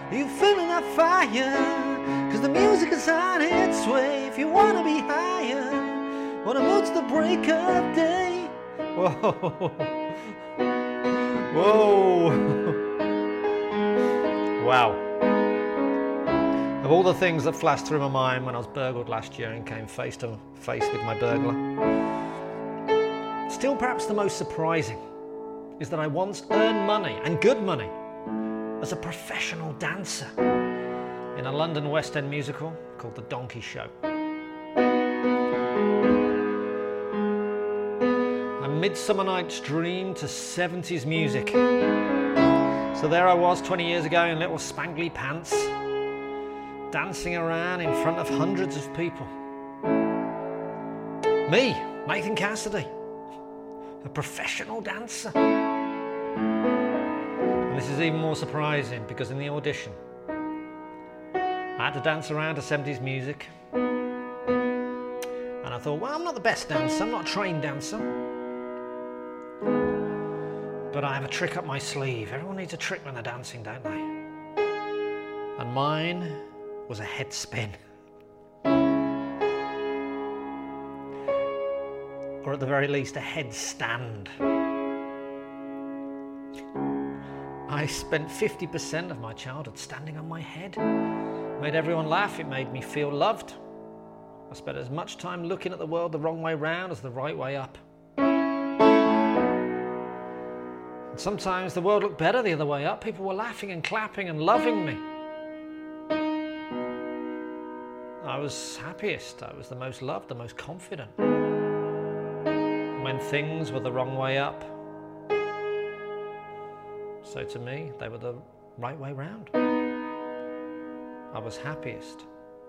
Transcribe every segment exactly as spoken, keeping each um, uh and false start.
Are you feeling that fire? Cause the music is on its way. If you wanna be higher, wanna move to the break of day. Whoa. Whoa. Wow. Of all the things that flashed through my mind when I was burgled last year and came face to face with my burglar, still perhaps the most surprising is that I once earned money, and good money, as a professional dancer in a London West End musical called The Donkey Show. A Midsummer Night's Dream to seventies music. So there I was twenty years ago in little spangly pants, dancing around in front of hundreds of people. Me, Nathan Cassidy, a professional dancer. And this is even more surprising because in the audition, I had to dance around to seventies music. And I thought, well, I'm not the best dancer, I'm not a trained dancer. But I have a trick up my sleeve. Everyone needs a trick when they're dancing, don't they? And mine was a head spin. Or at the very least, a headstand. I spent fifty percent of my childhood standing on my head. It made everyone laugh, it made me feel loved. I spent as much time looking at the world the wrong way round as the right way up. And sometimes the world looked better the other way up. People were laughing and clapping and loving me. I was happiest, I was the most loved, the most confident. When things were the wrong way up, so to me, they were the right way round. I was happiest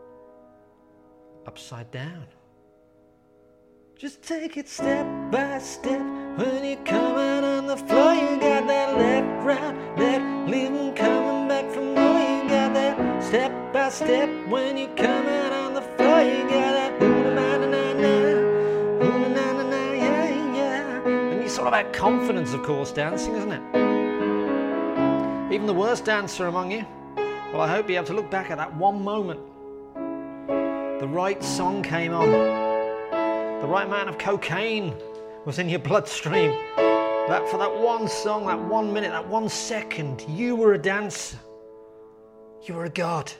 upside down. Just take it step by step. When you're coming on the floor, you got that left, right, left, leaving, coming back from more. You got that step by step. When you're coming on the floor, you got that ooh-na-na-na-na, ooh-na-na-na, yeah, yeah. And it's all about confidence, of course, dancing, isn't it? Even the worst dancer among you, well, I hope you have to look back at that one moment. The right song came on. The right amount of cocaine was in your bloodstream. That for that one song, that one minute, that one second, you were a dancer. You were a god.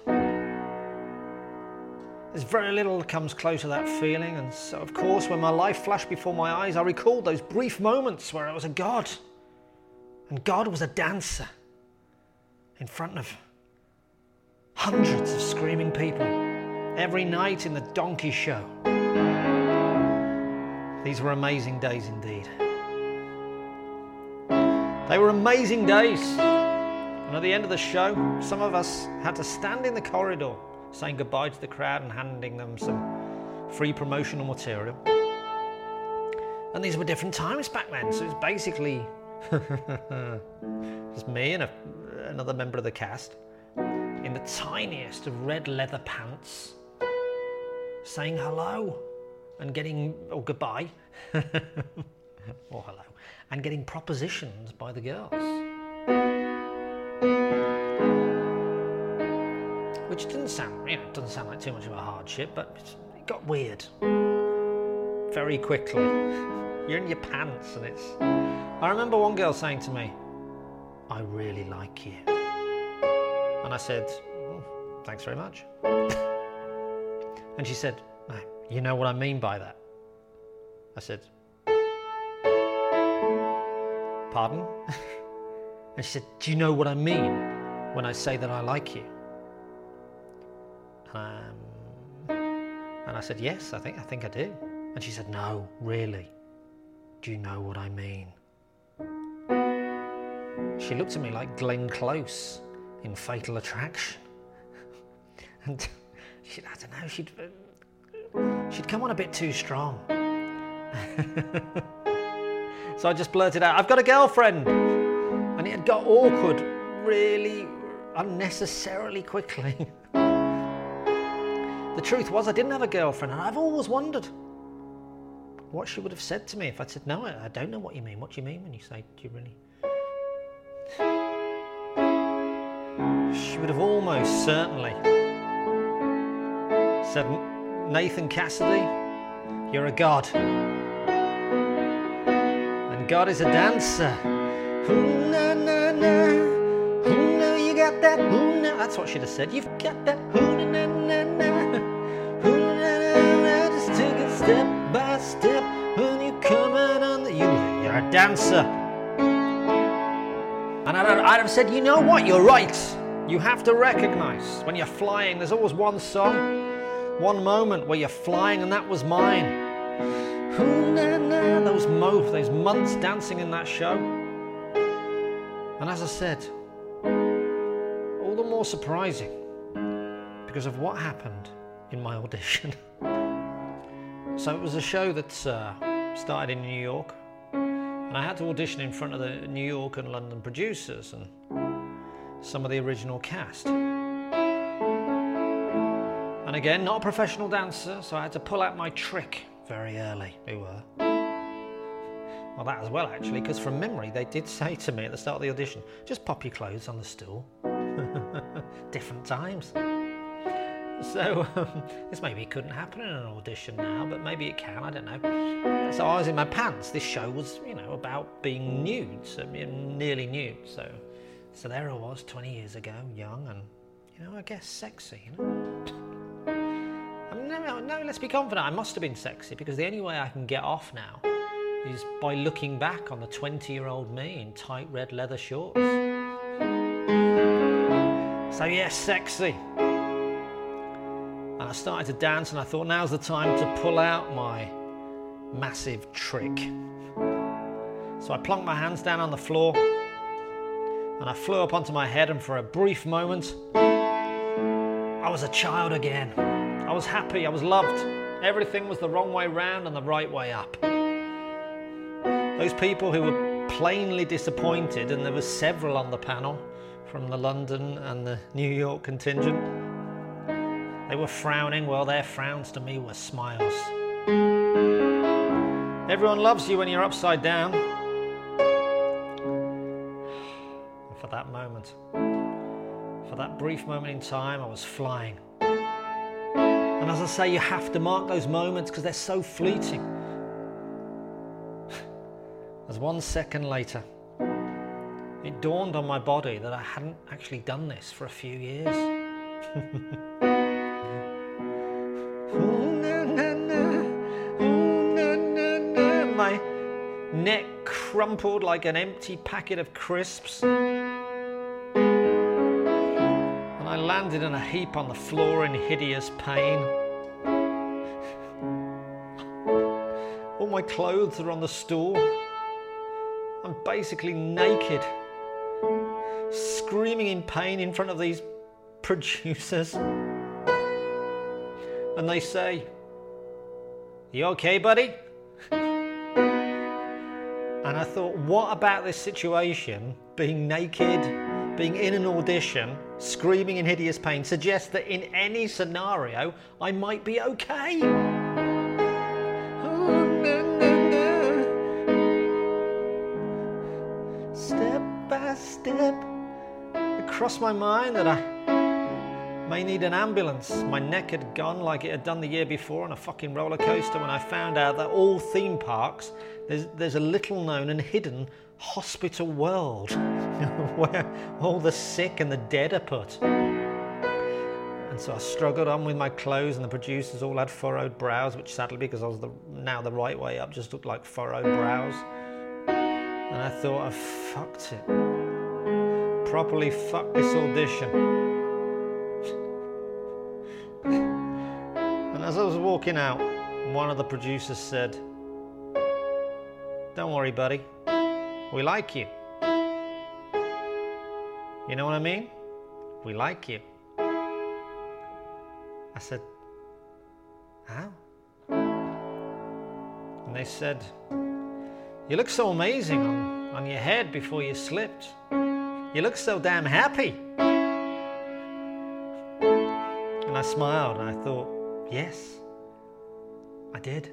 There's very little that comes close to that feeling, and so of course when my life flashed before my eyes, I recalled those brief moments where I was a god. And God was a dancer in front of hundreds of screaming people every night in the Donkey Show. These were amazing days indeed. They were amazing days. And at the end of the show, some of us had to stand in the corridor saying goodbye to the crowd and handing them some free promotional material. And these were different times back then, so it was basically just me and a, another member of the cast in the tiniest of red leather pants saying hello and getting, or goodbye, or hello, and getting propositions by the girls. Which didn't sound, you know, it doesn't sound like too much of a hardship, but it got weird very quickly. You're in your pants and it's... I remember one girl saying to me, "I really like you." And I said, "Oh, thanks very much." And she said, "No, you know what I mean by that." I said, "Pardon?" And she said, "Do you know what I mean when I say that I like you?" Um, and I said, "Yes, I think I think I do." And she said, "No, really, do you know what I mean?" She looked at me like Glenn Close in Fatal Attraction. And she, I don't know, she'd, she'd come on a bit too strong. So I just blurted out, "I've got a girlfriend." And it had got awkward really unnecessarily quickly. The truth was I didn't have a girlfriend, and I've always wondered what she would have said to me if I'd said, "No, I, I don't know what you mean. What do you mean when you say, do you really?" She she would have almost certainly said, Nathan Cassidy, you're a god. And God is a dancer. Ooh, na, na, na. Ooh, no, you got that. Ooh, na. That's what she'd have said. You've got that. Ooh, na, na, na. Ooh, na, na, na. Just take it step by step. When you come out on the... You, you're a dancer. And I'd, I'd have said, you know what? You're right. You have to recognize when you're flying, there's always one song, one moment where you're flying, and that was mine. Ooh, na, na. Those, mo- those months dancing in that show. And as I said, all the more surprising because of what happened in my audition. So it was a show that uh, started in New York, and I had to audition in front of the New York and London producers and some of the original cast. And again, not a professional dancer, so I had to pull out my trick very early. We were. Well, that as well, actually, because from memory, they did say to me at the start of the audition, just pop your clothes on the stool. Different times. So, um, this maybe couldn't happen in an audition now, but maybe it can, I don't know. So I was in my pants. This show was, you know, about being nude, so nearly nude. So, so there I was, twenty years ago, young and, you know, I guess sexy, you know. I mean, no, no, let's be confident, I must have been sexy, because the only way I can get off now is by looking back on the twenty-year-old me in tight red leather shorts. So yes, sexy. And I started to dance, and I thought, now's the time to pull out my massive trick. So I plunked my hands down on the floor, and I flew up onto my head, and for a brief moment, I was a child again. I was happy, I was loved. Everything was the wrong way round and the right way up. Those people who were plainly disappointed, and there were several on the panel from the London and the New York contingent, they were frowning. Well, their frowns to me were smiles. Everyone loves you when you're upside down. And for that moment, for that brief moment in time, I was flying. And as I say, you have to mark those moments because they're so fleeting. As one second later, it dawned on my body that I hadn't actually done this for a few years. Ooh, na, na, na. Ooh, na, na, na. My neck crumpled like an empty packet of crisps. And I landed in a heap on the floor in hideous pain. All my clothes are on the stool. I'm basically naked, screaming in pain in front of these producers. And they say, "You okay, buddy?" And I thought, what about this situation, being naked, being in an audition, screaming in hideous pain, suggests that in any scenario, I might be okay? Oh, na, na, na. Step by step, it crossed my mind that I may need an ambulance. My neck had gone like it had done the year before on a fucking roller coaster when I found out that all theme parks, there's, there's a little known and hidden hospital world where all the sick and the dead are put. And so I struggled on with my clothes, and the producers all had furrowed brows, which sadly, because I was the, now the right way up, just looked like furrowed brows. And I thought, I've fucked it. Properly fucked this audition. And as I was walking out, one of the producers said, "Don't worry, buddy, we like you. You know what I mean? We like you." I said, "How?" And they said, "You look so amazing on, on your head before you slipped. You look so damn happy." And I smiled and I thought, yes, I did.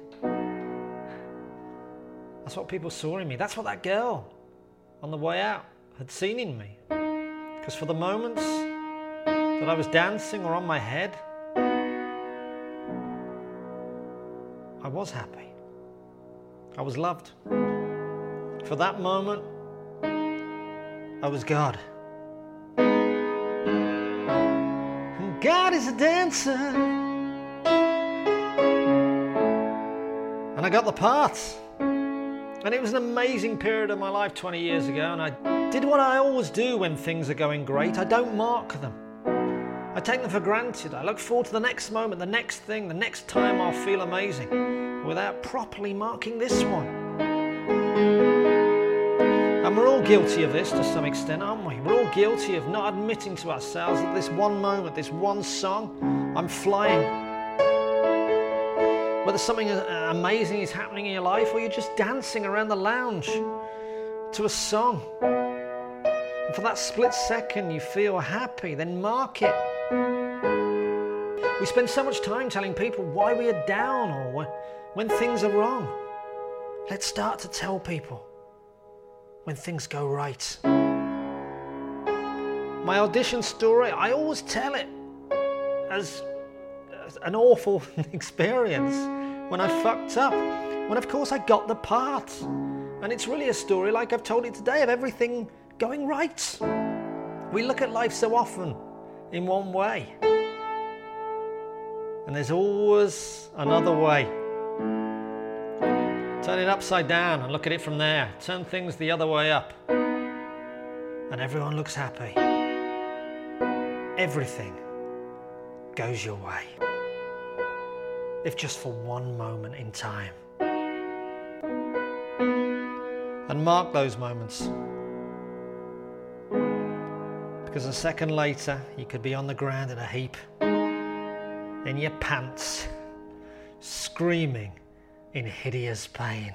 That's what people saw in me. That's what that girl on the way out had seen in me. Because for the moments that I was dancing or on my head, I was happy. I was loved. For that moment, I was God. And God is a dancer. And I got the part. And it was an amazing period of my life twenty years ago, and I did what I always do when things are going great. I don't mark them. I take them for granted. I look forward to the next moment, the next thing, the next time I'll feel amazing, without properly marking this one. And we're all guilty of this to some extent, aren't we? We're all guilty of not admitting to ourselves that this one moment, this one song, I'm flying. Whether something amazing is happening in your life or you're just dancing around the lounge to a song. And for that split second you feel happy, then mark it. We spend so much time telling people why we are down or when things are wrong. Let's start to tell people when things go right. My audition story, I always tell it as, as an awful experience when I fucked up, when of course I got the part. And it's really a story, like I've told it today, of everything going right. We look at life so often in one way, and there's always another way. Turn it upside down and look at it from there. Turn things the other way up, and everyone looks happy. Everything goes your way, if just for one moment in time. And mark those moments, because a second later you could be on the ground in a heap, in your pants, screaming in hideous pain.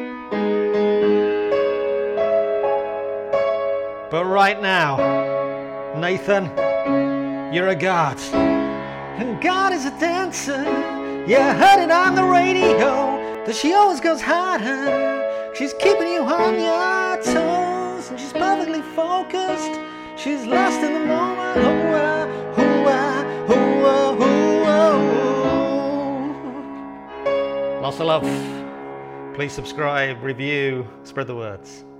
But right now, Nathan, you're a god. And God is a dancer. Yeah, I heard it on the radio that she always goes harder. She's keeping you on your toes, and she's perfectly focused. She's lost in the moment. Oh, uh, oh, uh, oh, uh, oh, oh. Lots of love. Please subscribe, review, spread the words.